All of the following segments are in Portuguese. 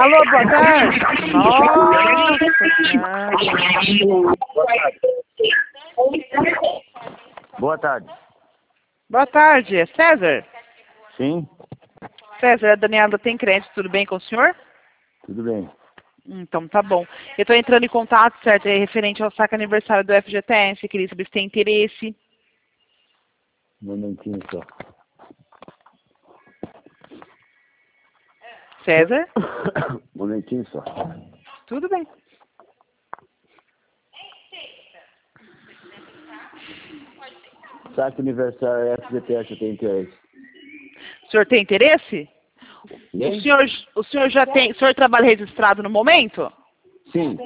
Alô, boa tarde. Nossa, Boa tarde. boa tarde, é César? Sim, César, a Daniela tem crédito, tudo bem com o senhor? tudo bem. Então tá bom. Eu estou entrando em contato, certo, é referente ao saque aniversário do FGTS, queria saber se tem interesse. Um momentinho só. César? Um momentinho só. Tudo bem. Saque aniversário FGTS, eu tenho interesse. O senhor tem interesse? Sim? O senhor já tem, o senhor trabalha registrado no momento? Sim.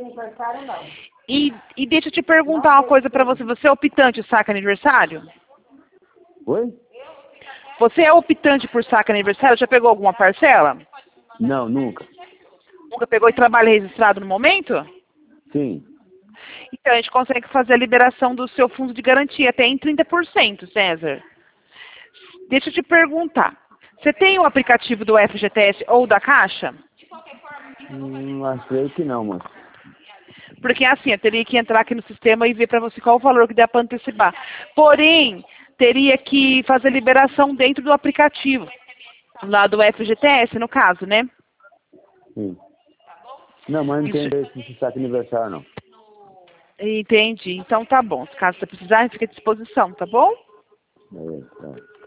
E deixa eu te perguntar uma coisa para você. Você é optante saque aniversário? Oi? Você é optante por saque aniversário? Já pegou alguma parcela? Não, nunca. Nunca pegou e trabalha registrado no momento? Sim. Então, a gente consegue fazer a liberação do seu fundo de garantia até em 30%, César. Deixa eu te perguntar. Você tem o aplicativo do FGTS ou da Caixa? Achei que não, mas... Porque assim, eu teria que entrar aqui no sistema e ver para você qual o valor que der para antecipar. Porém, teria que fazer a liberação dentro do aplicativo. Lá do FGTS, no caso, né? Sim. Não, mas não tem Isso. interesse nesse saque aniversário, não. Entendi. Então tá bom. Caso você precisar, fica à disposição, tá bom? É, tá.